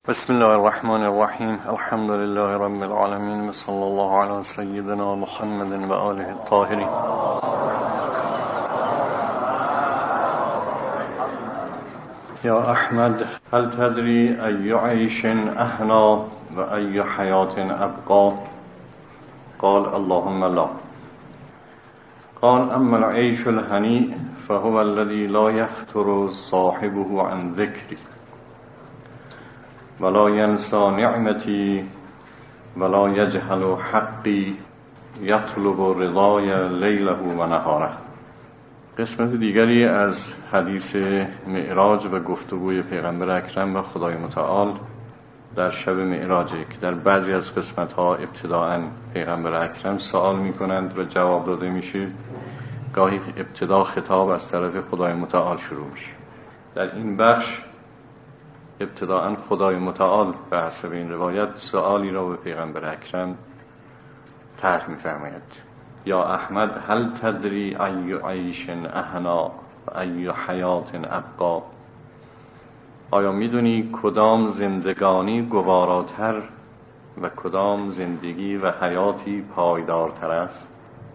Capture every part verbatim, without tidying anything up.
بسم الله الرحمن الرحیم. الحمد لله رب العالمین و صلی الله علی سیدنا محمد و آله الطاهرین. یا احمد هل تدری ای عیش اهنا و ای حیات ابقا؟ قال اللهم لا. قال اما العیش الهنی فهو الذي لا يفتر صاحبه عن ذکری ولا ينسى نعمتي ولا يجهل حقي يطلب رضاي ليله و نهاره. قسمت دیگری از حدیث معراج و گفتگوی پیغمبر اکرم و خدای متعال در شب معراجه که در بعضی از قسمت‌ها ابتداءً پیغمبر اکرم سوال می‌کنند و جواب داده میشه، گاهی ابتدا خطاب از طرف خدای متعال شروع میشه. در این بخش ابتداءً خدای متعال به حسب این روایت سؤالی را به پیغمبر اکرم طرح می‌فرماید: یا احمد هل تدری ای عیش اهنا و ای حیات ابقا؟ آیا میدونی کدام زندگانی گواراتر و کدام زندگی و حیاتی پایدارتر است؟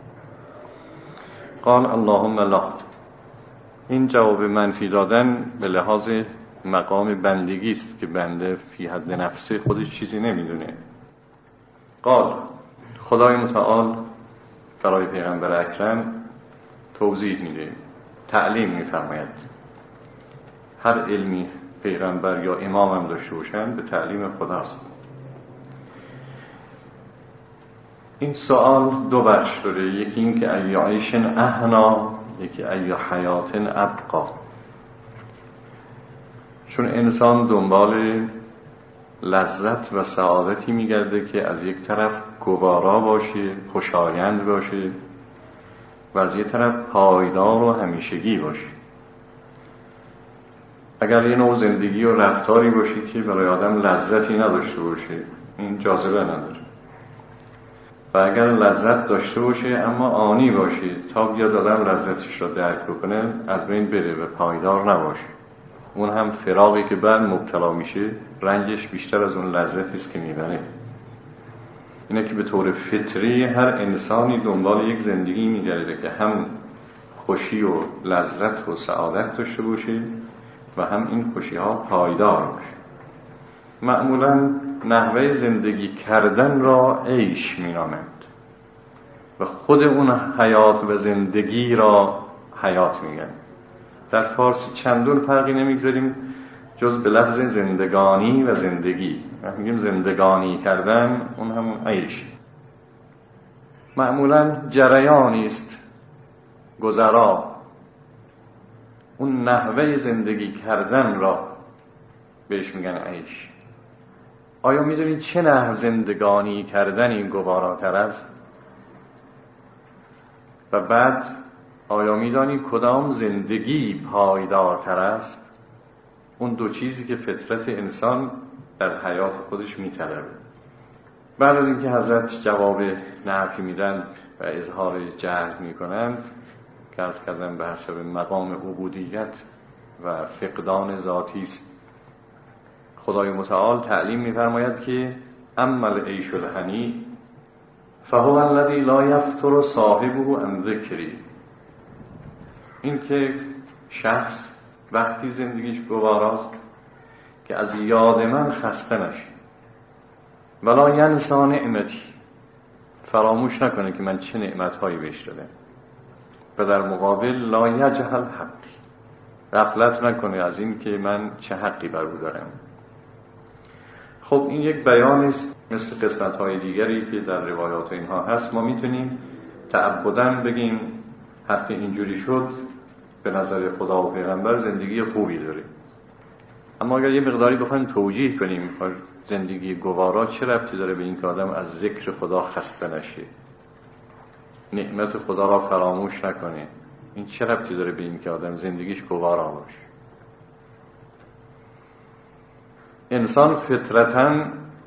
قال اللهم لا. این جواب منفی دادن به لحاظ مقام بندگی است که بنده فی حد نفسه خودش چیزی نمیدونه. قال خدای متعال برای پیغمبر اکرم توضیح میده، تعلیم میفرماید. هر علمی پیغمبر یا امام هم داشته باشند به تعلیم خداست. این سوال دو بخش داره، یکی این که ای عیش اهنا، یکی ای حیات ابقا. چون انسان دنبال لذت و سعادتی میگرده که از یک طرف گوارا باشه، خوشایند باشه و از یک طرف پایدار و همیشگی باشه. اگر یه نوع زندگی و رفتاری باشه که برای آدم لذتی نداشته باشه، این جاذبه نداره. و اگر لذت داشته باشه اما آنی باشه تا بیاد آدم لذتش را درک بکنه، از بین بره و پایدار نباشه، اون هم فراقی که بعد مبتلا میشه رنجش بیشتر از اون لذتی است که میبره. اینه که به طور فطری هر انسانی دنبال یک زندگی میگرده که هم خوشی و لذت و سعادت داشته باشه و هم این خوشی ها پایدار باشه. معمولا نحوه زندگی کردن را عیش مینامند و خود اون حیات و زندگی را حیات میگن. در فارسی چندون فرقی نمیگذاریم جز به لفظ زندگانی و زندگی. میگیم زندگانی کردن، اون هم عیش. معمولا جریانی است، گذرا. اون نحوه زندگی کردن را بهش میگن عیش. آیا میدونید چه نحو زندگانی کردن این گواراتر است؟ و بعد آیا میدانی کدام زندگی پایدارتر است؟ اون دو چیزی که فطرت انسان در حیات خودش میطلبه. بعد از اینکه حضرت جواب نفی میدن و اظهار جهل میکنند که از کردن به حسب مقام عبودیت و فقدان ذاتی است، خدای متعال تعلیم میفرماید که اما العیش الهنی فهو الذی لا یفتر صاحبه عن ذکری. این که شخص وقتی زندگیش گواراست که از یاد من خسته نشه، ولا ینسی نعمتی، فراموش نکنه که من چه نعمتهایی بهش دادم، و در مقابل لا یجهل حقی، غفلت نکنه از این که من چه حقی بر او دارم. خب این یک بیان است مثل قسمت‌های دیگری که در روایات اینها هست. ما میتونیم تعبداً بگیم هر که اینجوری شد به نظر خدا و پیغمبر زندگی خوبی داره. اما اگر یه مقداری بخوایم توجیه کنیم زندگی گوارا چه ربطی داره به این که آدم از ذکر خدا خسته نشه، نعمت خدا را فراموش نکنه، این چه ربطی داره به این که آدم زندگیش گوارا باشه؟ انسان فطرتاً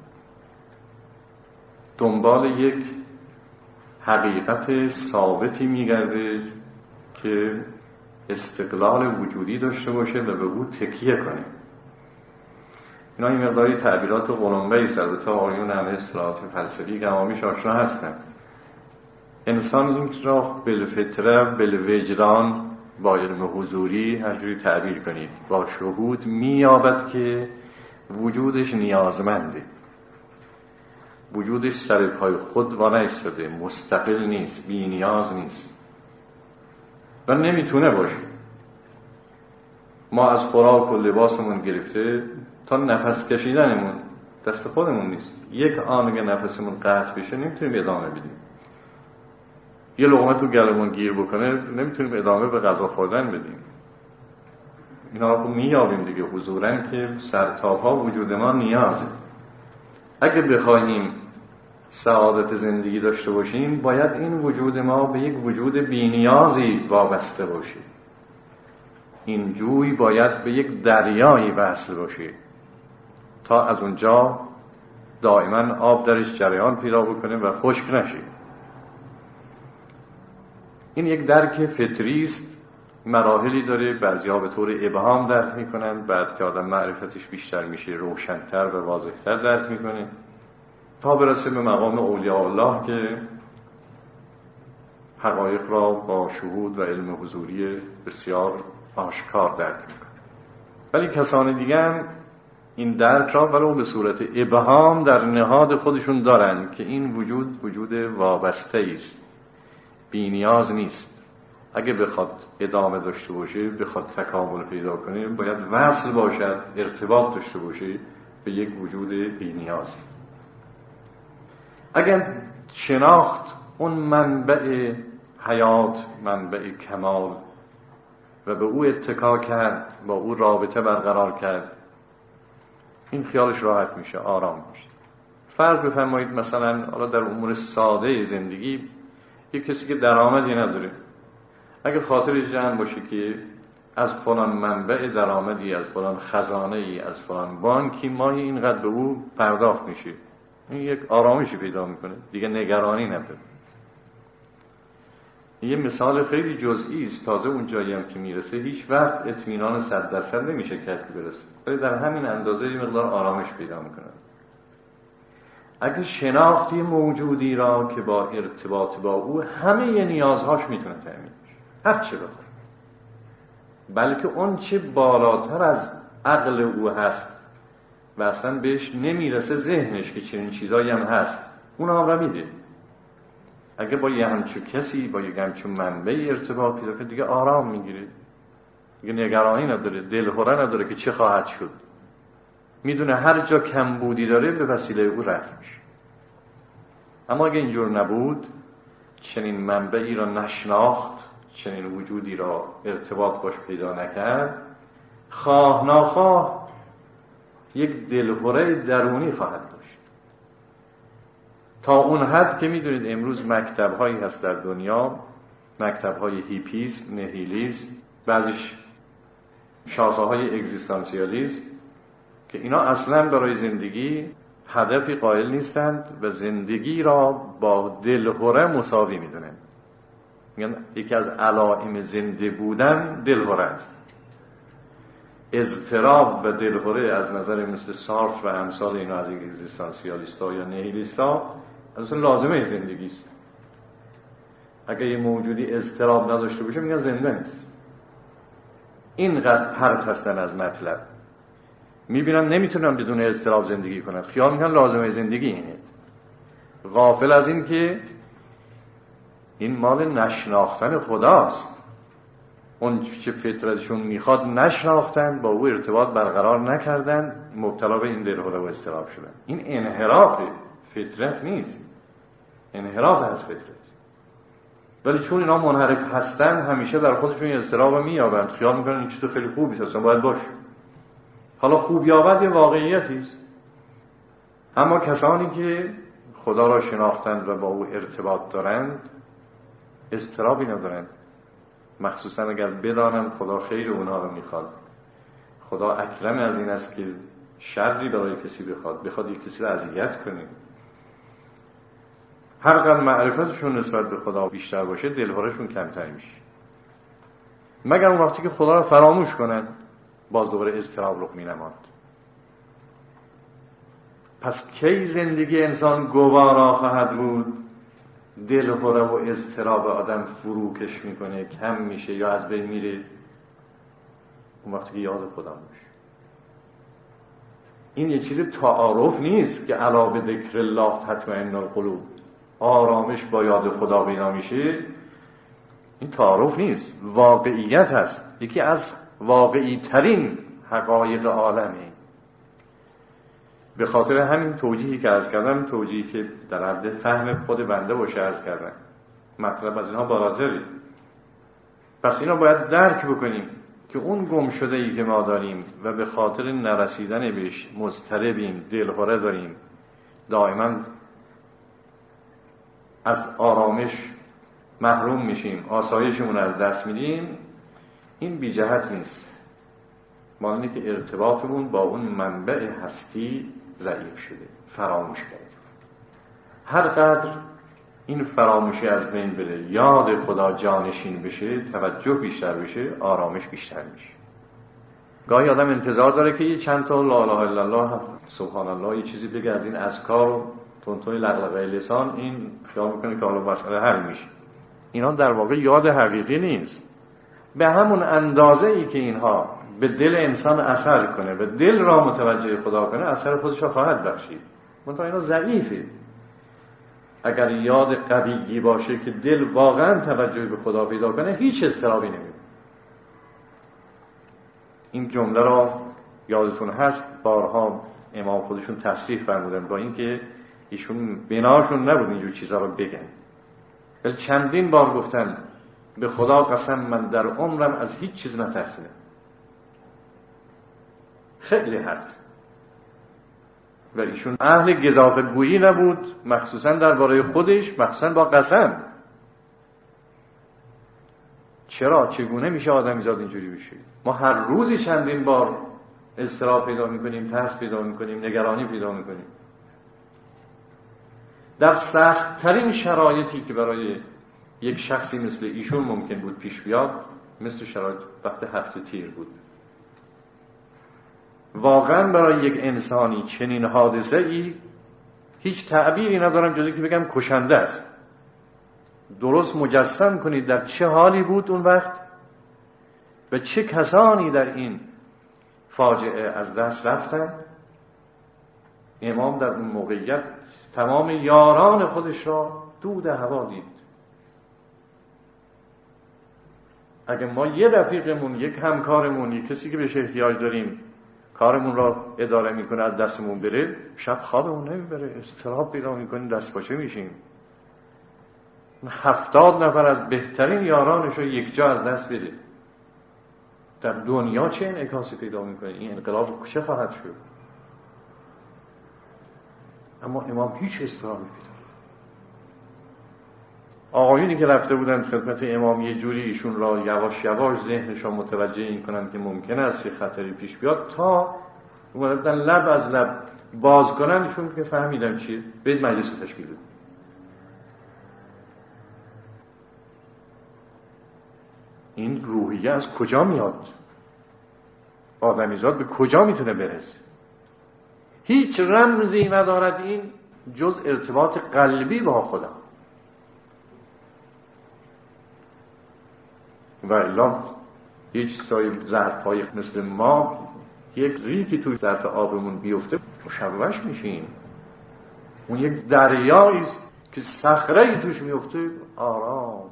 دنبال یک حقیقت ثابتی میگرده که استقلال وجودی داشته باشه و به او تکیه کنه. اینا این مقداری تعبیرات قلمبه‌ای است، البته آیون همه اصطلاحات فلسفی گمامیش آشنا هستند. انسان این را بالفطره بالوجدان با علم حضوری هر جوری تعبیر کنید با شهود می‌یابد که وجودش نیازمنده، وجودش سر پای خود وانایستاده، مستقل نیست، بی نیاز نیست و نمیتونه باشه. ما از خوراک و لباسمون گرفته تا نفس کشیدنمون دست خودمون نیست. یک آن که نفسمون قطع بشه نمیتونیم ادامه بدیم. یه لقمه تو گلمون گیر بکنه نمیتونیم ادامه به غذا خوردن بدیم. اینا رو میابیم دیگه حضوراً که سرتاپا وجود ما نیازه. اگه بخوایم سعادت زندگی داشته باشیم باید این وجود ما به یک وجود بی‌نیازی وابسته باشه. این جوی باید به یک دریایی وصل باشه تا از اونجا دائما آب درش جریان پیدا بکنه و خشک نشه. این یک درک فطری است، مراحلی داره، بعضی‌ها به طور ابهام درک میکنن، بعد که آدم معرفتش بیشتر میشه روشن‌تر و واضح‌تر درک میکنه تا برسه به مقام اولیاء الله که حقایق را با شهود و علم حضوری بسیار آشکار درک میکنه. ولی کسان دیگه هم این درک را ولو به صورت ابهام در نهاد خودشون دارن که این وجود وجود وابسته است، بی نیاز نیست. اگه بخواد ادامه داشته باشه، بخواد تکامل پیدا کنه، باید وصل باشد، ارتباط داشته باشه به یک وجود بی نیاز. اگر شناخت اون منبع حیات، منبع کمال و به او اتکا کرد، با او رابطه برقرار کرد، این خیالش راحت میشه، آرام میشه. فرض بفرمایید مثلا حالا در امور ساده زندگی یک کسی که درآمدی نداره، اگه خاطرش جمع باشه که از فلان منبع درآمدی، از فلان خزانه ای، از فلان بانکی ماهی اینقدر به او پرداخت میشه، این یک آرامشی پیدا میکنه، دیگه نگرانی نداره. یه مثال خیلی جزئی است، تازه اون جایی هم که میرسه هیچ وقت اطمینان صد درصد نمیشه کرد که برسه، ولی در همین اندازه یه مقدار آرامش پیدا میکنه. اگه شناختی موجودی را که با ارتباط با او همه ی نیازهاش میتونه تامین بشه، هر چه بخواد، بلکه اون چه بالاتر از عقل او هست و اصلا بهش نمیرسه ذهنش که چنین چیزایی هم هست، اون هم را میده. اگه با یه همچون کسی، با یه همچون منبعی ارتباط پیدا کنه، دیگه آرام میگیره، دیگه نگرانی نداره، دلهره نداره که چه خواهد شد. میدونه هر جا کمبودی داره به وسیله او رفع میشه. اما اگه اینجور نبود، چنین منبعی را نشناخت، چنین وجودی را ارتباط باش پیدا نکرد، خواه ناخواه یک دلهره درونی خواهد داشت. تا اون حد که میدونید امروز مکتب‌هایی هست در دنیا، مکتب‌های هیپیسم، نهیلیسم، بعضیش شاخه‌های اگزیستانسیالیسم، که اینا اصلاً برای زندگی هدفی قائل نیستند و زندگی را با دلهره مساوی میدونن. میگن یکی از علائم زنده بودن دلهره است. اضطراب و دلهره از نظر مثل سارتر و امثال اینا از اگزیستانسیالیست‌ها یا نهیلیست‌ها اصلا لازمه زندگی است. اگه یه موجودی اضطراب نداشته باشه میگن زنده نیست. اینقدر پرت هستن از مطلب، میبینن نمیتونن بدون اضطراب زندگی کنن، خیال میکنن لازمه زندگی اینه، غافل از این که این مال نشناختن خداست. اون چه فطرتشون میخواد نشناختن، با او ارتباط برقرار نکردن، مبتلا به این دلهره و اضطراب شدن. این انحراف فطرت نیست، انحراف از فطرت. ولی چون اینا منحرف هستن همیشه در خودشون اضطراب مییابند، خیال میکنن این چیز خیلی خوبی اصلا باید باشه. حالا خوب یابد یه واقعیتی است، اما کسانی که خدا را شناختند و با او ارتباط دارند اضطرابی ندارند، مخصوصا اگر بدانند خدا خیر اونها رو میخواد. خدا اکرم از این است که شری برای کسی بخواد، بخواد یک کسی رو اذیت کنه. هر قدر معرفتشون نسبت به خدا بیشتر باشه دلهرهشون کمتر میشه، مگر اون وقتی که خدا رو فراموش کنن باز دوباره اضطراب رخ مینماد. پس کی زندگی انسان گوارا خواهد بود؟ دل خوره و اضطراب آدم فروکش میکنه، کم میشه یا از بین میره، اون وقتی که یاد خدا میشه. این یه چیز تعارف نیست که علا به ذکر الله تطمئن القلوب، آرامش با یاد خدا پیدا میشه. این تعارف نیست، واقعیت هست، یکی از واقعی ترین حقایق عالمه. به خاطر همین توجیهی که عرض کردم، توجیهی که در حد فهم خود بنده باشه عرض کردم، مطلب از اینها بالاتره. پس اینو باید درک بکنیم که اون گم شده ای که ما داریم و به خاطر نرسیدن بهش مضطربیم، دلخوره داریم، دائما از آرامش محروم میشیم، آسایشمون از دست میدیم، این بی جهت نیست. ما اینه که ارتباطمون با اون منبع هستی ضعیف شده، فراموش کردیم. هر قدر این فراموشی از بین بره، یاد خدا جانشین بشه، توجه بیشتر بشه، آرامش بیشتر میشه. گاهی آدم انتظار داره که یه چند تا لا اله الا الله سبحان الله یه چیزی بگه از این اذکار و تونتون لغلقه لسان، این خیال میکنه که حالا مسئله حل میشه. اینا در واقع یاد حقیقی نیست. به همون اندازه ای که اینها به دل انسان اثر کنه و دل را متوجه خدا کنه، اثر خودش را خواهد بخشید. منتها اینا ضعیفه. اگر یاد قوی باشه که دل واقعا توجه به خدا پیدا کنه، هیچ اضطرابی نمیده. این جمله را یادتون هست بارها امام خودشون تصریح فرمودن، با اینکه ایشون بناشون نبود اینجور چیزا رو بگن، ولی چندین بار گفتن به خدا قسم من در عمرم از هیچ چیز نترسیدم. خیلی حرف. و ایشون اهل گزافه گویی نبود، مخصوصا درباره خودش، مخصوصا با قسم. چرا؟ چگونه میشه آدمی زاد اینجوری بشه؟ ما هر روزی چندین بار اضطراب پیدا میکنیم، ترس پیدا میکنیم، نگرانی پیدا میکنیم. در سخت ترین شرایطی که برای یک شخصی مثل ایشون ممکن بود پیش بیاد، مثل شرایط وقت هفت تیر بود. واقعا برای یک انسانی چنین حادثه ای هیچ تعبیری ندارم جز اینکه بگم کشنده است. درست مجسم کنید در چه حالی بود اون وقت و چه کسانی در این فاجعه از دست رفتن. امام در اون موقعیت تمام یاران خودش را دود هوا دید. اگه ما یه رفیقمون، یک همکارمون، یک کسی که بهش احتیاج داریم کارمون را اداره میکنه از دستمون بره، شب خوابمون نمیبره، اضطراب پیدا میکنیم، دست پاچه میشیم. هفتاد نفر از بهترین یارانش رو یک جا از دست بده، در دنیا چه انعکاسی پیدا میکنه؟ این انقلاب چه خواهد شد؟ اما امام هیچ اضطرابی پیدا. آقایونی که رفته بودن خدمت امام یه جوری ایشون را یواش یواش ذهنشون متوجه این کنن که ممکن است یه خطری پیش بیاد، تا اومدن لب از لب باز کنن ایشون که فهمیدن چیه، برید مجلس رو تشکیل بدید. این روحیه از کجا میاد؟ آدمیزاد به کجا میتونه برسه؟ هیچ رمزی ندارد این جز ارتباط قلبی با خدا. و الا هیچ سای ظرف‌های مثل ما یک ریکی توی ظرف آبمون بیفته مشوش میشیم. اون یک دریایی است که صخره‌ای توش میفته آرام.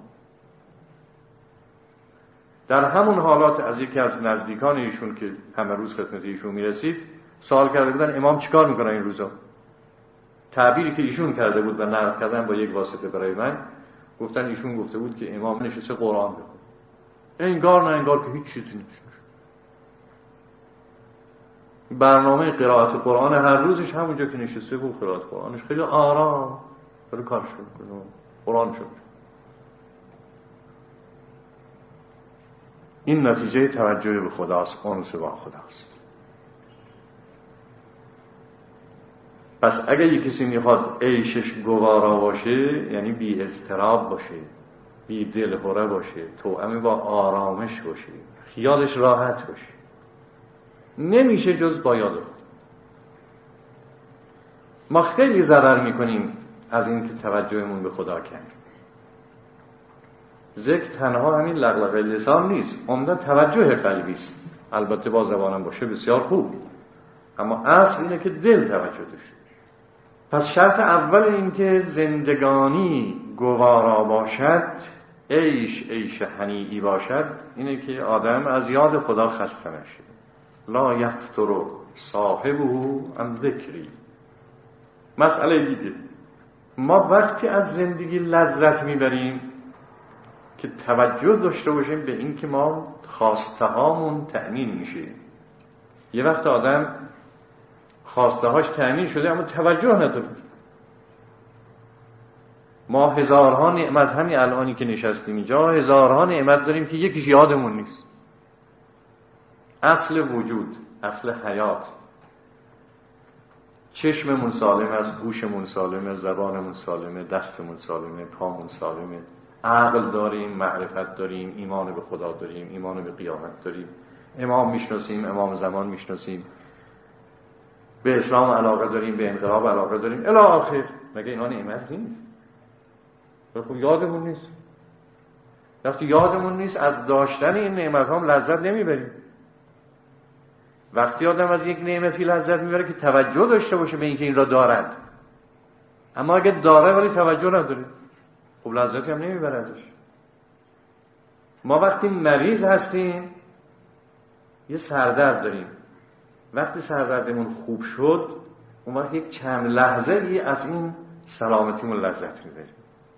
در همون حالات از یکی از نزدیکان ایشون که همه روز خدمت ایشون میرسید سوال کرده بودن امام چیکار میکنه این روزا؟ تعبیری که ایشون کرده بود و نقل کردن با یک واسطه برای من، گفتن ایشون گفته بود که امام نشسته قرآن بخونه. انگار نه انگار که هیچ چیزی نیست. برنامه قرائت قرآن هر روزش همونجا که نشسته بود قرائت قرآنش خیلی آرام برای کارش میکنه، قرآن شد. این نتیجه توجه به خداست، انس با خداست. پس اگر یک کسی میخواد عیشش گوارا باشه، یعنی بی اضطراب باشه، بی دلهره باشه، توأم با آرامش باشه، خیالش راحت باشه، نمیشه جز با یاد خدا. ما خیلی ضرر میکنیم از این که توجهمون به خدا کرد. ذکر تنها همین لغلقه لسان نیست، عمده توجه قلبی است. البته با زبانم باشه بسیار خوب، اما اصل اینه که دل توجه داشته. پس شرط اول این که زندگانی گوارا باشد، عیش عیش هنیئی باشد، اینه که آدم از یاد خدا خسته نشه. لا یفتر صاحبه عن ذکری. مسئله دیگه، ما وقتی از زندگی لذت میبریم که توجه داشته باشیم به این که ما خواسته هامون تأمین میشه. یه وقت آدم خواسته هاش تأمین شده اما توجه نداره. ما هزارها نعمت، همین الانی که نشستیم اینجا هزارها نعمت داریم که یکیش یادمون نیست. اصل وجود، اصل حیات، چشممون سالم است، گوشمون سالمه، زبانمون سالمه، دستمون سالمه، پامون سالمه، عقل داریم، معرفت داریم، ایمان به خدا داریم، ایمان به قیامت داریم، امام میشناسیم، امام زمان میشناسیم، به اسلام علاقه داریم، به انقلاب علاقه داریم الی آخر. مگه اینا نعمت نیست؟ خب یادمون نیست. وقتی یادمون نیست از داشتن این نعمت ها لذت نمیبریم. وقتی آدم از یک نعمتی لذت میبره که توجه داشته باشه به اینکه این را دارد، اما اگه داره ولی توجه نداره، خب لذتی هم نمیبره ازش. ما وقتی مریض هستیم یه سردرد داریم، وقتی سردردمون خوب شد اون وقت یک چند لحظه ای از این سلامتیمون لذت میبریم.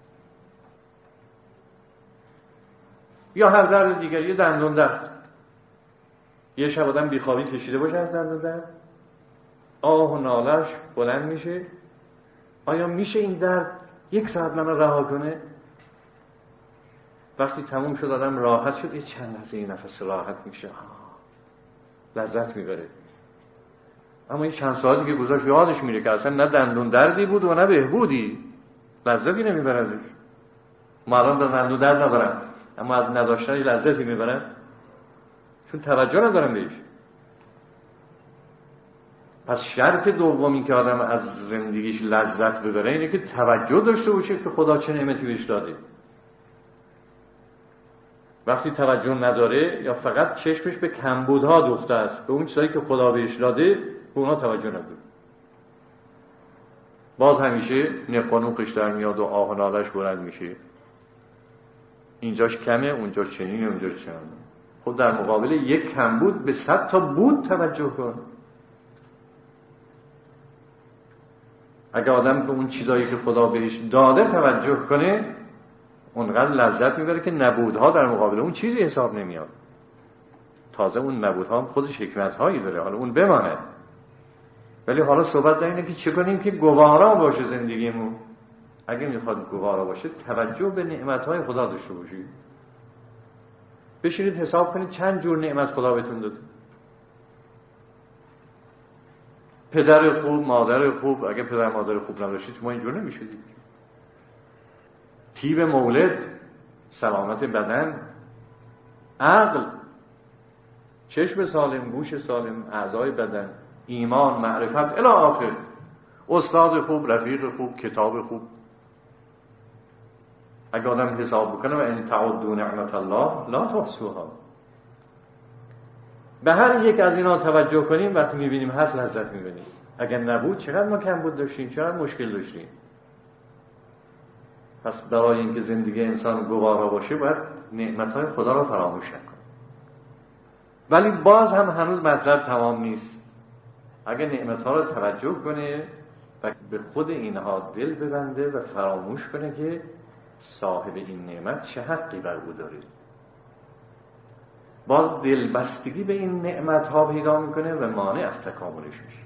یا هر درد دیگری، یه دندون درد، یه شب آدم بیخوابی کشیده باشه از دندون درد، آه و نالش بلند میشه. آیا میشه این درد یک ساعت منو رها کنه؟ وقتی تموم شد آدم راحت شد، یه چند لحظه این نفس راحت میشه، لذت میبره. اما این چند ساعتی که گذاشت یادش میره که اصلا نه دندون دردی بود و نه بهبودی، لذتی نمیبره ازش. مردم در دندون درد ندارن اما از نداشتنش لذتی میبرن، چون توجه ندارن بهش. پس شرط دومی که آدم از زندگیش لذت ببره اینه که توجه داشته باشه که خدا چه نعمتی بهش داده. وقتی توجه نداره یا فقط چشمش به کمبودها دوخته است، به اون چیزایی که خدا بهش داده، به اونا توجه نداره، باز همیشه نقانوقش در میاد و آه و نالش بلند میشه. اینجاش کمه، اونجاش چنینه، اونجاش چنینه. خب در مقابل یک کمبود به صد تا بود توجه کن. اگه آدم به اون چیزایی که خدا بهش داده توجه کنه، اونقدر لذت میبره که نبودها در مقابل اون چیزی حساب نمیاد. تازه اون نبودها هم خودش حکمت‌هایی داره، حالا اون بمانه. ولی حالا صحبت در اینه که چه کنیم که گوارا باشه زندگیمون. اگه میخواد گوارا باشه توجه به نعمت‌های خدا داشته باشید. بشینید حساب کنید چند جور نعمت خدا بهتون داده. پدر خوب، مادر خوب، اگه پدر مادر خوب نداشتید شما اینجور نمیشدید. طیب مولد، سلامت بدن، عقل، چشم سالم، گوش سالم، اعضای بدن، ایمان، معرفت الی آخر، استاد خوب، رفیق خوب، کتاب خوب. اگه آدم حساب بکنه و ان تعدوا نعمت الله لا تحصوها، به هر یک از اینا توجه کنیم وقتی میبینیم هست لذت میبینیم. اگر نبود چقدر ما کم بود داشتیم، چقدر مشکل داشتیم. پس برای اینکه زندگی انسان گوارا باشه باید نعمتهای خدا را فراموش نکنه. ولی باز هم هنوز مطلب تمام نیست. اگر نعمتها را توجه کنه و به خود اینها دل ببنده و فراموش کنه که صاحب این نعمت چه حقی بر او داره، باز دلبستگی به این نعمتها پیدا میکنه و مانع از تکاملش میشه.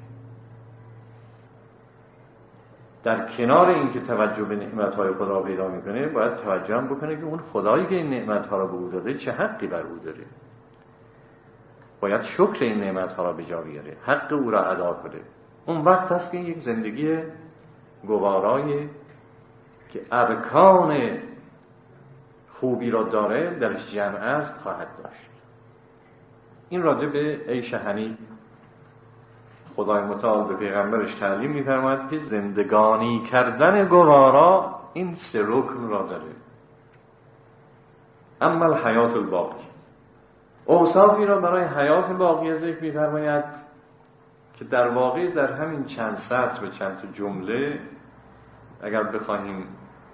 در کنار اینکه توجه به نعمتهای خدا پیدا میکنه، باید توجه هم بکنه که اون خدایی که این نعمتها را به او داده چه حقی بر او داره. باید شکر این نعمتها را به جا بیاره، حق او را ادا کنه. اون وقت هست که یک زندگی گوارایی که ارکان خوبی را داره درش جمع است خواهد داشت. این راجع به عیش هنی خدای متعال به پیغمبرش تعلیم می‌فرماید که زندگانی کردن گوارا این سه رکن را داره. اما الحیات الباقی، اوصافی را برای حیات باقی ذکر می‌فرماید که در واقع در همین چند سطر و چند تا جمله اگر بخوایم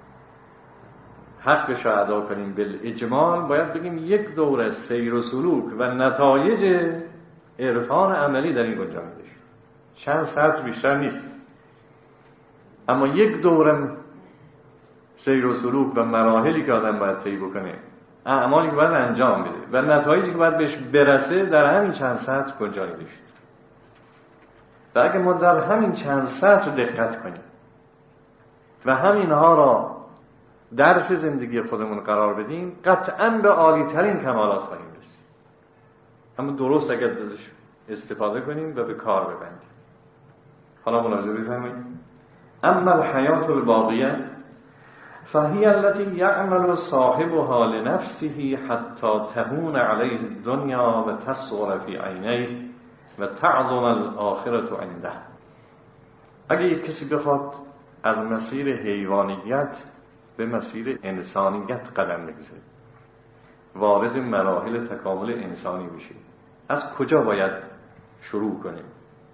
حقش را ادا کنیم بالاجمال باید بگیم یک دوره سیر و سلوک و نتایج عرفان عملی در این گنجانده شد. چند سطر بیشتر نیست، اما یک دوره سیر و سلوک و مراحلی که آدم باید طی بکنه، اعمالی که باید انجام بده و نتایجی که باید بهش برسه در همین چند سطر گنجانده شد. و اگه ما در همین چند سطر دقت کنیم و همینها را درس زندگی خودمون قرار بدیم، قطعاً به عالی ترین کمالات خواهیم رسید. اما درست اگر ازش استفاده کنیم و به کار ببندیم. حالا ملاحظه بفرمایید. اما الحیات الباقیه فهی التي یعمل صاحبها لنفسه حتی تهون علیه الدنیا و تصغر فی عینیه و تعظم الاخرة عنده. اگه یک کسی بخواد از مسیر حیوانیت به مسیر انسانیت قدم بگذاره، وارد مراحل تکامل انسانی بشه، از کجا باید شروع کنیم؟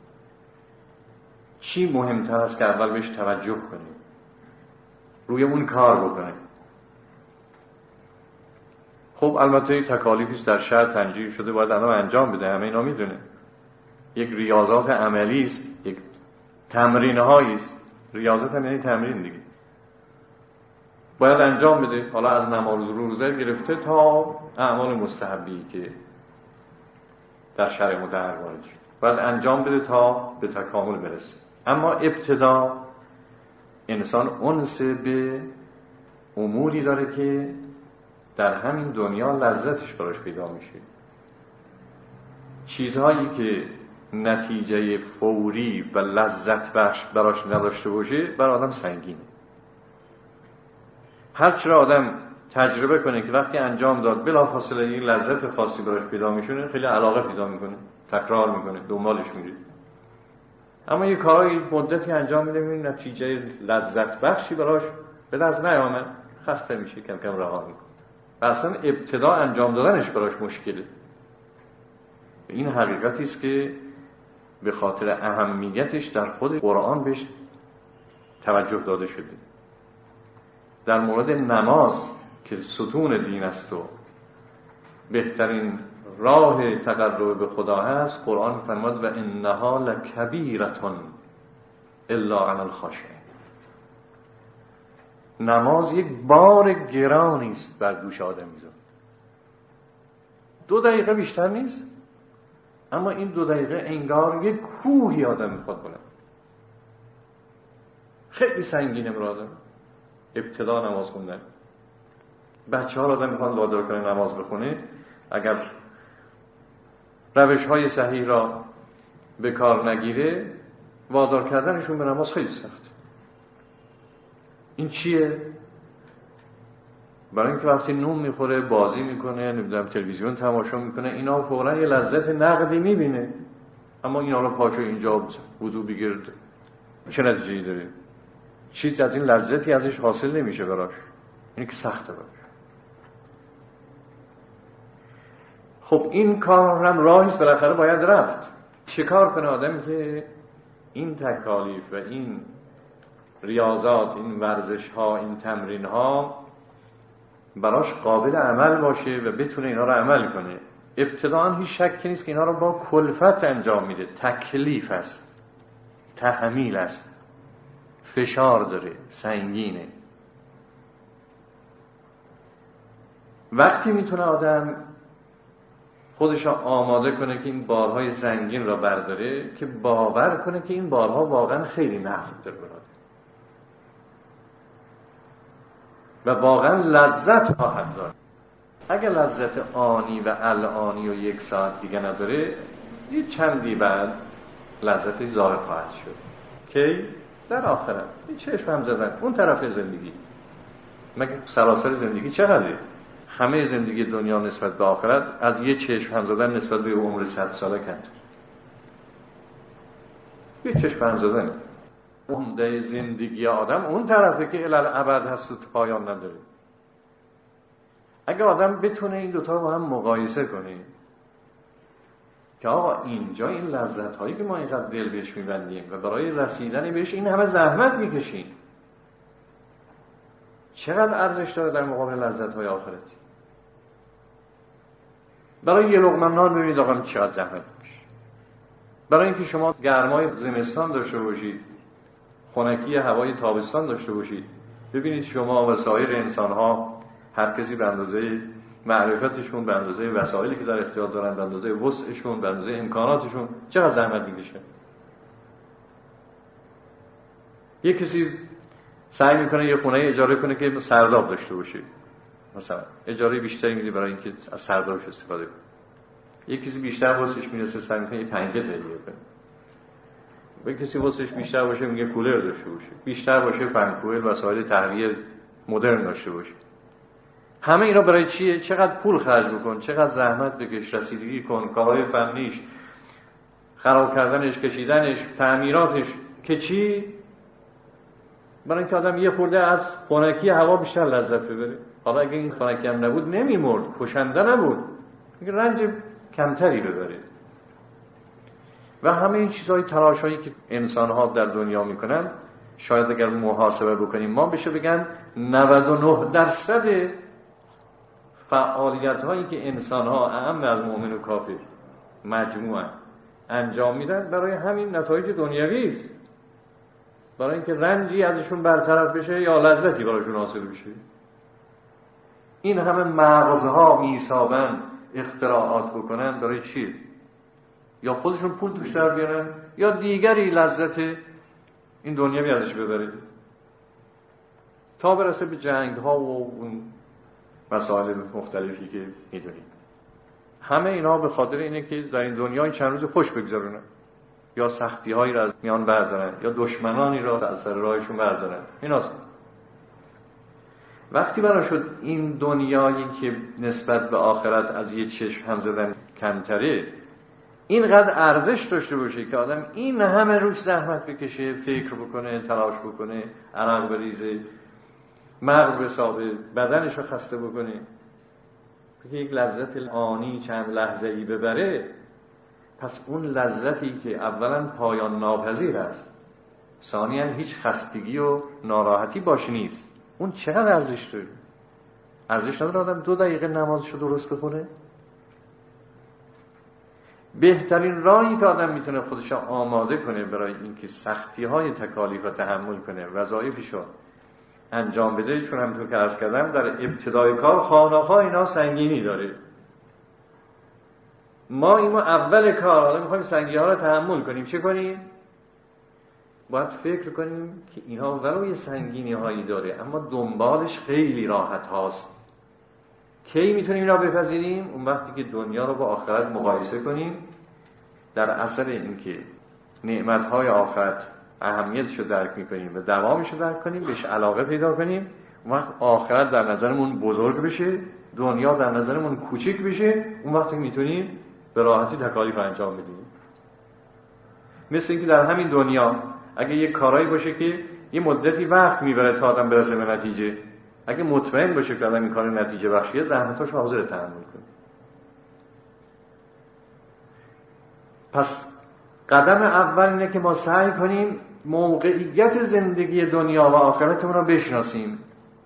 چی مهمتر است که اول بهش توجه کنیم، روی اون کار بکنیم؟ خب البته تکالیفی در شرع تنجیل شده، باید الان انجام بده، همه اینا میدونه. یک ریاضات عملی است، یک تمرین هایی است. ریاضت هم یعنی تمرین دیگه، باید انجام بده. حالا از نماز روزه گرفته تا اعمال مستحبی که در شرع مطهر وارد شد، باید انجام بده تا به تکامل برسه. اما ابتدا انسان انس به اموری داره که در همین دنیا لذتش براش پیدا میشه. چیزهایی که نتیجه فوری و لذت بخش براش نداشته باشه بر آدم سنگینه. هرچی را آدم تجربه کنه که وقتی انجام داد بلافاصله یک لذت خاصی براش پیدا میشه، خیلی علاقه پیدا میکنه، تکرار میکنه، دنبالش میره. اما یه کارایی مدتی انجام میده میبینه نتیجه لذت بخشی براش به دست نیامد، خسته میشه، کم کم رها میکنه و اصلا ابتدا انجام دادنش براش مشکله. این حقیقتی است که به خاطر اهمیتش در خود قرآن بهش توجه داده شده. در مورد نماز که ستون دین است و بهترین راه تقرب به خدا هست، قرآن فرمود و انها لکبیرة الا علی الخاشعین. نماز یک بار گرانی است بر دوش آدم میذاره. دو دقیقه بیشتر نیست، اما این دو دقیقه انگار یک کوهی آدم میخواد بلند. خیلی سنگینه برادر. ابتدا نماز خوندن، بچه ها را آدم میخواد وادار کنه نماز بخونه، اگر روش های صحیح را به کار نگیره وادار کردنشون به نماز خیلی سخت. این چیه؟ برای اینکه وقتی نون میخوره، بازی میکنه، نمیدونم تلویزیون تماشا میکنه، اینا فوراً یه لذت نقدی میبینه. اما اینا رو پاشو اینجا وضو بگیر، چه نتیجه‌ای داره؟ چیز از این لذتی ازش حاصل نمیشه براش. این که سخته براش. خب این کار هم راهیست، بالاخره باید رفت. چه کار کنه آدمی که این تکالیف و این ریاضات، این ورزش ها، این تمرین ها براش قابل عمل باشه و بتونه اینا رو عمل کنه؟ ابتداً هیچ شکی نیست که اینا رو با کلفت انجام میده. تکلیف است، تحمیل است، فشار داره، سنگینه. وقتی میتونه آدم خودش را آماده کنه که این بارهای سنگین را برداره، که باور کنه که این بارها واقعا خیلی نفع داره و واقعا لذت خواهد داشت. اگر لذت آنی و الانی و یک ساعت دیگه نداره، یه چندی بعد لذت ظاهر خواهد شد که در آخرت این چشم هم زدن اون طرف زندگی. مگه سراسر زندگی چقدره؟ همه زندگی دنیا نسبت به آخرت از یه چشم هم زدن نسبت به عمر صد ساله کند. یه چشم زدن. عمده زندگی آدم اون طرفه که الالعبد هست و پایان نداره. اگه آدم بتونه این دوتا با هم مقایسه کنه که آقا اینجا این لذت هایی که ما اینقدر دل بهش میبندیم و برای رسیدن بهش این همه زحمت میکشیم، چقدر ارزش داره در مقابل لذت های آخرتی؟ برای یه لقمه نان ببینید آقا چقدر زحمت میکشه. برای اینکه شما گرمای زمستان داشته باشید، خنکی هوای تابستان داشته باشید، ببینید شما و سایر انسان ها هر کسی به اندازه معرفتشون، به اندازه وسایلی که در اختیار دارن، به اندازه وسعشون، به اندازه امکاناتشون چقدر زحمت میکشه. یه کسی سعی میکنه یه خونه اجاره کنه که سرداب داشته باشه، مثلا اجاره بیشتری میده برای اینکه از سردابش استفاده کنه. یه کسی بیشتر واسش میرسه سعی میکنه یه پنکه تهیه کنه. یه کسی واسش بیشتر باشه میگه کولر داشته باشه، بیشتر باشه فنکوئل، وسایل تهویه مدرن داشته باشه. همه اینا برای چیه؟ چقدر پول خرج بکن، چقدر زحمت بکش، رسیدگی کن، کارهای فنیش، خراب کردنش، کشیدنش، تعمیراتش، که چی؟ برای اینکه آدم یه خورده از خنکی هوا بیشتر لذت ببره. حالا اگه این خنکی هم نبود نمیمرد، کشنده نبود، میگه رنج کمتری ببره. و همه این چیزهای تلاشایی که انسان‌ها در دنیا میکنن، شاید اگر محاسبه بکنیم ما بشه بگن نود و نه درصد فعالیت هایی که انسان ها اعم از مؤمن و کافر مجموعاً انجام میدن برای همین نتایج دنیوی است، برای اینکه رنجی ازشون برطرف بشه یا لذتی براشون حاصل بشه. این همه مغزها میسابن اختراعات بکنن برای چی؟ یا خودشون پول توش در بیارن یا دیگری لذت این دنیوی ازش ببره، تا برسه به جنگ ها و اون مسائل مختلفی که میدونیم. همه اینا به خاطر اینه که در این دنیا این چند روز خوش بگذرونن، یا سختی هایی را از میان بردارن یا دشمنانی را از سر راهشون بردارن. ایناست. وقتی بنا شد این دنیایی که نسبت به آخرت از یه چشم هم زدن کمتره، اینقدر ارزش داشته باشه که آدم این همه روش زحمت بکشه، فکر بکنه، تلاش بکنه، عرق بریزه، مغز بسابه، بدنش رو خسته بکنه که یک لذت آنی چند لحظه ای ببره. پس اون لذتی که اولا پایان ناپذیر است، ثانیاً هیچ خستگی و ناراحتی باش نیست، اون چقدر ارزش داره؟ ارزش نداره آدم دو دقیقه نمازشو درست بخونه؟ بهترین راهی که آدم میتونه خودش آماده کنه برای اینکه سختی های تکالیف رو تحمل کنه، وظایفشو انجام بده، چون همونطور که عرض کردم در ابتدای کار خانه‌ها اینا سنگینی داره. ما اینو اول کار حالا میخوایم سنگینی ها رو تحمل کنیم، چه کنیم؟ باید فکر کنیم که اینها ولو یه سنگینی هایی داره اما دنبالش خیلی راحت هاست. کی میتونیم اینا بپذیریم؟ اون وقتی که دنیا رو با آخرت مقایسه کنیم، در اثر اینکه نعمت‌های آخرت اهمیتشو درک میکنیم و دوامشو درک کنیم، بهش علاقه پیدا کنیم، اون وقت آخرت در نظرمون بزرگ بشه، دنیا در نظرمون کوچیک بشه، اون وقت میتونیم به راحتی تکالیف انجام بدیم. مثل اینکه در همین دنیا اگه یه کارایی باشه که یه مدتی وقت میبره تا آدم برسه به نتیجه، اگه مطمئن باشه که آدم این کار نتیجه بخشیه، زحمتاش حاضر تحمل کنه. پس قدم اول اینه که ما سعی کنیم موقعیت زندگی دنیا و آخرتمون رو بشناسیم،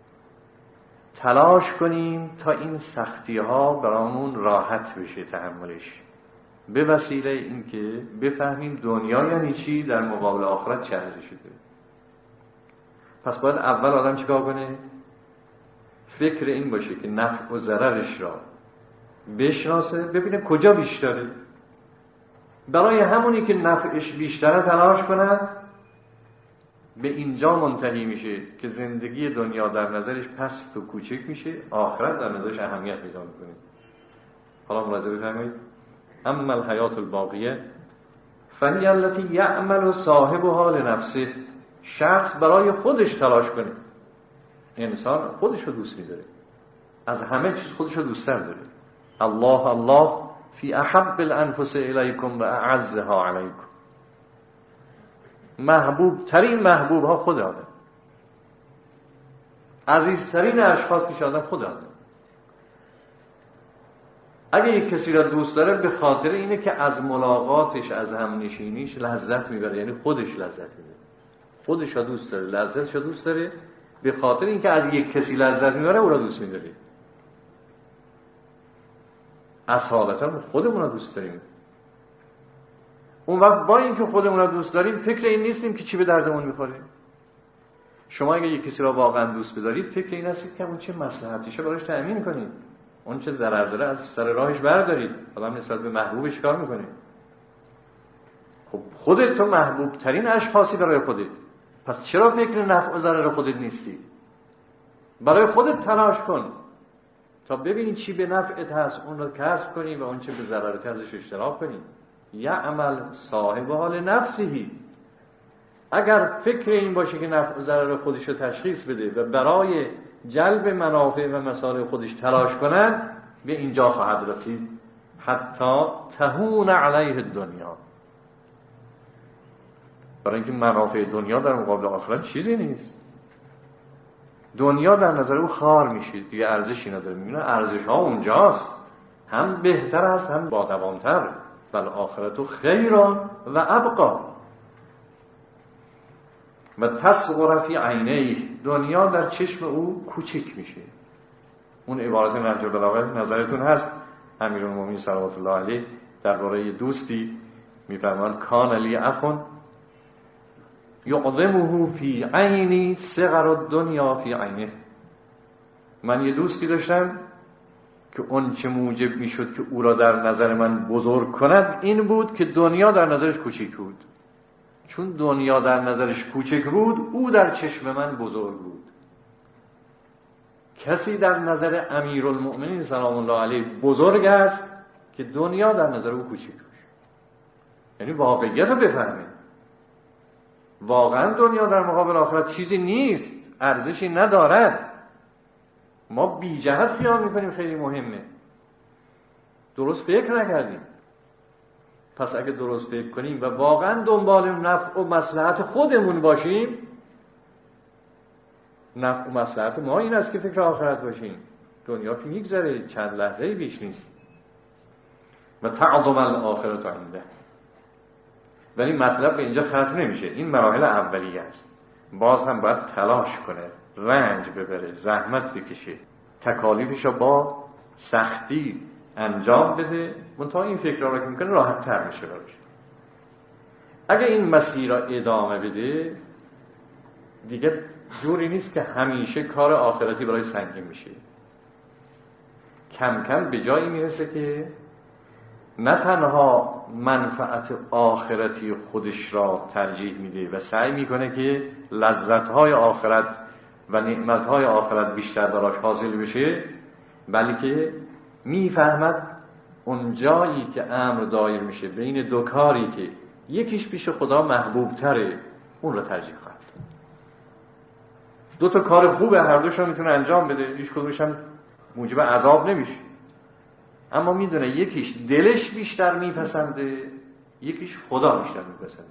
تلاش کنیم تا این سختی ها برامون راحت بشه تحملش، به وسیله اینکه بفهمیم دنیا یعنی چی، در مقابل آخرت چه ارزشی داره. پس باید اول آدم چیکار کنه؟ فکر این باشه که نفع و ضررش را بشناسه، ببینه کجا بیشتره، برای همونی که نفعش بیشتره تلاش کند. به اینجا منتهی میشه که زندگی دنیا در نظرش پست و کوچک میشه، آخرت در نظرش اهمیت پیدا میکنه. حالا ملاحظه بفرمایید: اما الحیات الباقیه فهی التي یعمل صاحبها لنفسه. شخص برای خودش تلاش کنه. انسان خودش رو دوست می‌داره، از همه چیز خودش رو دوست‌تر داره. الله الله فی احب الانفس الیکم و اعزها علیکم. محبوب ترین محبوب ها خود آدم، عزیزترین اشخاص پیش آدم خود آدم. اگه یک کسی را دوست داره به خاطر اینه که از ملاقاتش، از همنشینیش لذت میبره، یعنی خودش لذت میبره، خودش را دوست داره، لذتش را دوست داره، به خاطر اینکه از یک کسی لذت میبره او را دوست میداره. اصالتا خودمون را دوست داریم. اون وقت با اینکه خودمون را دوست داریم فکر این نیستیم که چی به دردمون میخوره. شما اگه یک کسی را واقعا دوست بدارید فکر این هستید که اون چه مصلحتیشه براش تأمین کنید، اون چه ضرر داره از سر راهش بردارید. آدم نسبت به محبوبش کار میکنه. خب خودت تو محبوب ترین اشخاصی برای خودت، پس چرا فکر نفع و ضرر خودت نیستی؟ برای خودت تلاش کن تا ببینی چی به نفعت هست، اون رو کسب کنی و اون چه به ضررت ازش اشتراک کنی. یا عمل صاحب حال نفسهی. اگر فکر این باشه که نفع و ضرر خودش رو تشخیص بده و برای جلب منافع و مصالح خودش تلاش کنه، به اینجا خواهد رسید حتی تهون علیه الدنیا. برای اینکه منافع دنیا در مقابل آخرت چیزی نیست. دنیا در نظر او خار میشه، دیگه ارزشی نداره. میبینه ارزش ها اونجاست، هم بهتر است هم با دوامتر. بل آخرت خیران و ابقا. و تصغر فی عینیه، دنیا در چشم او کوچک میشه. اون عبارت نهج البلاغه نظرتون هست، امیرالمومنین صلوات الله علیه درباره دوستی میفرماند کان لی اخ یعظمه فی عینی صغر الدنیا فی عینه. من یه دوستی داشتم که اون چه موجب میشد که او را در نظر من بزرگ کند این بود که دنیا در نظرش کوچک بود. چون دنیا در نظرش کوچک بود او در چشم من بزرگ بود. کسی در نظر امیرالمؤمنین سلام الله علیه بزرگ است که دنیا در نظر او کوچک بود. یعنی واقعیت رو بفهمه. واقعا دنیا در مقابل آخرت چیزی نیست، ارزشی ندارد. ما بی جهت خیال میکنیم خیلی مهمه، درست فکر نکردیم. پس اگه درست فکر کنیم و واقعا دنبال نفع و مصلحت خودمون باشیم، نفع و مصلحت ما این است که فکر آخرت باشیم. دنیا که میگذره، چند لحظه بیش نیست. و تعظم الاخرة عنده. ولی مطلب به اینجا ختم نمیشه، این مراحل اولیه است. باز هم باید تلاش کنه، رنج ببره، زحمت بکشه، تکالیفشو با سختی انجام بده. منتها این فکر را که میکنه راحت تر میشه براش. اگه این مسیر را ادامه بده دیگه جوری نیست که همیشه کار آخرتی برای سنگین میشه. کم کم به جایی میرسه که نه تنها منفعت آخرتی خودش را ترجیح میده و سعی میکنه که لذت‌های آخرت و نعمت‌های آخرت بیشتر براش حاصل بشه، بلکه میفهمد اون جایی که امر دایر میشه بین دو کاری که یکیش پیش خدا محبوب تره، اون را ترجیح خواهد. دو تا کار خوبه، هر دوشون میتونه انجام بده، هیچ کدومش هم موجب عذاب نمیشه. اما میدونه یکیش دلش بیشتر میپسنده، یکیش خدا بیشتر میپسنده.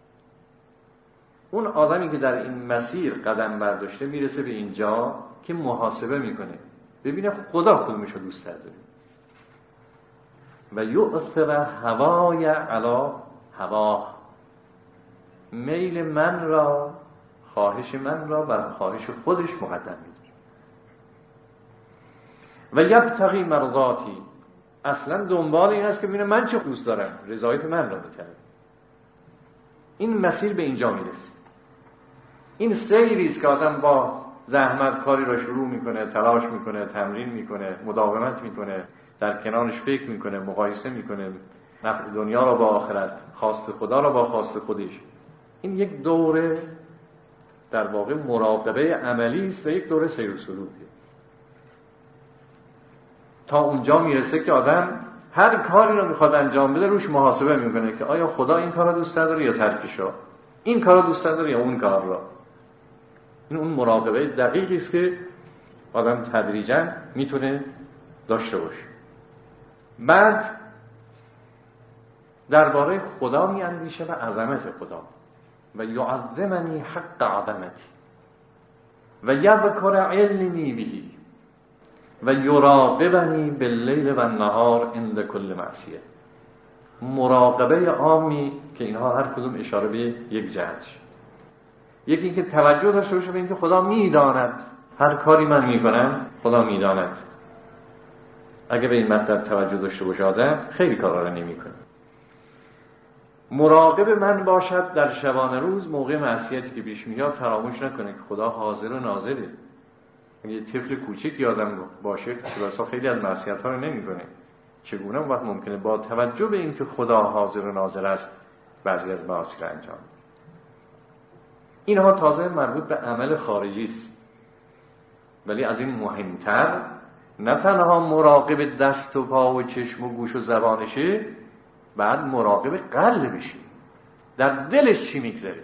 اون آدمی که در این مسیر قدم برداشته میرسه به اینجا که محاسبه میکنه، ببینه خدا کدومش رو دوست داره و یؤثر هوای علی هواه، میل من را، خواهش من را بر خواهش خودش مقدم میداره. و یبتغی مرضاتی، اصلا دنبال این است که ببینه من چه دوست دارم، رضایت من را میکنه. این مسیر به اینجا میرسه. این سیری است که آدم با زحمت کاری را شروع میکنه، تلاش میکنه، تمرین میکنه، مداومت میکنه، در کنارش فکر میکنه، مقایسه میکنه، نفع دنیا را با آخرت، خواست خدا را با خواست خودش. این یک دوره در واقع مراقبه عملی است و یک دوره سیر و سلوکه. تا اونجا میرسه که آدم هر کاری رو میخواد انجام بده روش محاسبه میکنه که آیا خدا این کار رو دوست داره یا ترکش رو، این کار رو دوست داره یا اون کار رو. این اون مراقبه دقیقی است که آدم تدریجاً میتونه داشته باشه. بعد درباره خدا میاندیشه و عظمت خدا. و یعظمنی حق عظمتی و یذکر علمی بهی و یراقبنی باللیل و النهار عند کل معصیه. مراقبه عامی که اینها هر کدوم اشاره به یک جهتش. یکی اینکه توجه داشته باشه به اینکه خدا میداند هر کاری من میکنم خدا میداند. اگه به این مطلب توجه داشته باشه آدم خیلی کارا رو نمیکنه. مراقب من باشد در شبانه روز، موقع معصیتی که پیش میاد فراموش نکنه که خدا حاضر و ناظره. یه طفل کوچک یادم باشه که خیلی از معصیت‌ها رو نمیکنه، چگونه اون وقت ممکنه با توجه به اینکه خدا حاضر و ناظر است بعضی از معاصی رو انجام بده. اینها تازه مربوط به عمل خارجی است، ولی از این مهمتر نه تنها مراقب دست و پا و چشم و گوش و زبانشه، بعد مراقب قلبشه، در دلش چی میگذره.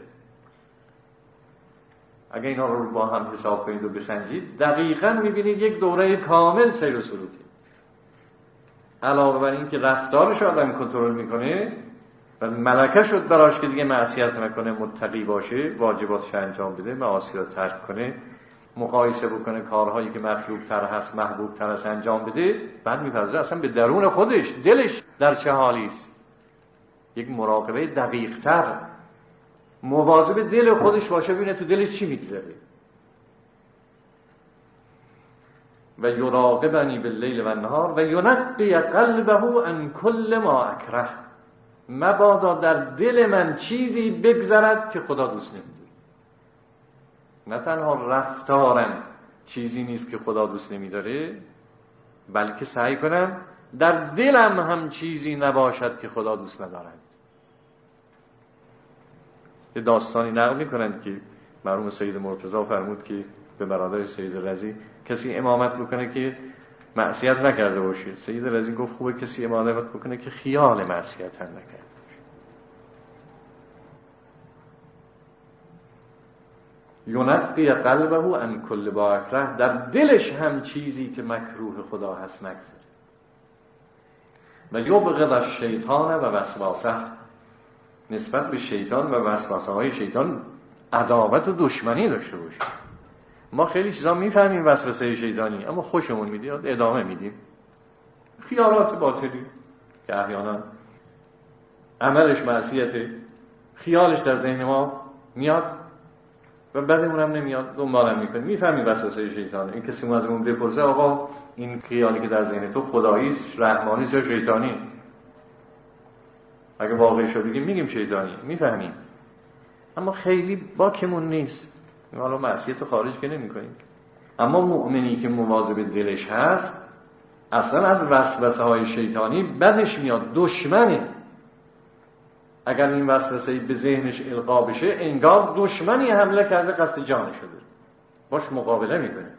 اگه اینا رو با هم حساب کنید و بسنجید دقیقاً میبینید یک دوره کامل سیر و سلوکی. علاوه بر این که رفتارش آدم کنترل میکنه و ملکه شد براش که دیگه معصیت نکنه، متقی باشه، واجباتش انجام بده، معاصی رو ترک کنه، مقایسه بکنه کارهایی که مطلوب تر هست محبوب تر هست انجام بده، بعد میپرزه اصلا به درون خودش، دلش در چه حالی است. یک مراقبه دقیق تر، مواظب دل خودش باشه، ببینه تو دلش چی میگذره. و یراقبنی باللیل و النهار و ینقی قلبه عن کل ما اکره. مبادا در دل من چیزی بگذرد که خدا دوست نمی‌داره. نه تنها رفتارم چیزی نیست که خدا دوست نمی‌داره، بلکه سعی کنم در دلم هم چیزی نباشد که خدا دوست ندارد. یه داستانی نقل می‌کنند که مرحوم سید مرتضی فرمود که به برادر سید رضی کسی امامت بکنه که معصیت نکرده باشه. سید رضی گفت خوبه کسی امامت بکنه که خیال معصیت هم نکرده. ینقی قلبه عن کل ما اکره، در دلش هم چیزی که مکروه خدا هست نگذره. و یبغض الشیطان و وسواسه، نسبت به شیطان و وسواسه های شیطان عداوت و دشمنی داشته باشه. ما خیلی چیزا میفهمیم وسوسه شیطانی اما خوشمون میاد ادامه میدیم. خیالات باطلی که احیانا عملش معصیته، خیالش در ذهن ما میاد و بعدمون هم نمیاد، دنبالم میکنیم. میفهمیم وسوسه شیطانه. این کسی از اون بپرسه آقا این خیالی که در ذهن تو خدایی است، رحمانی است یا شیطانی؟ اگه واقعیش رو بگیم میگیم شیطانی، میفهمیم. اما خیلی باکمون نیست. حالا معصیت خارج که نمی کنیم. اما مؤمنی که مواظب دلش هست اصلا از وسوسه های شیطانی بدش میاد، دشمنه. اگر این وسوسه به ذهنش القا بشه انگار دشمنی حمله کرده قصد جانش شده، باش مقابله میکنه.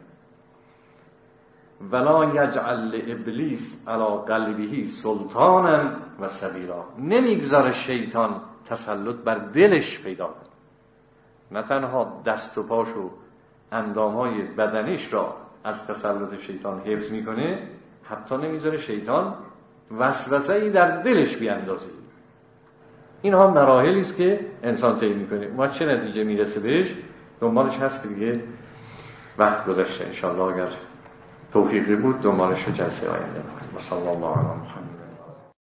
ولا یجعل ابلیس علی قلبه سلطانا و سبیلا، نمیگذاره شیطان تسلط بر دلش پیدا کنه. نه تنها دست و پاش و اندامهای بدنش را از تسلط شیطان حفظ میکنه، حتی نمیذاره شیطان وسوسه‌ای در دلش بیاندازه. اینها مراحلی است که انسان طی میکنه. ما چه نتیجه میرسه بهش دنبالش هست دیگه. وقت گذشته، ان شاء الله اگر توفیقی بود دنبالش رو جلسه آینده. و صلی الله علی محمد.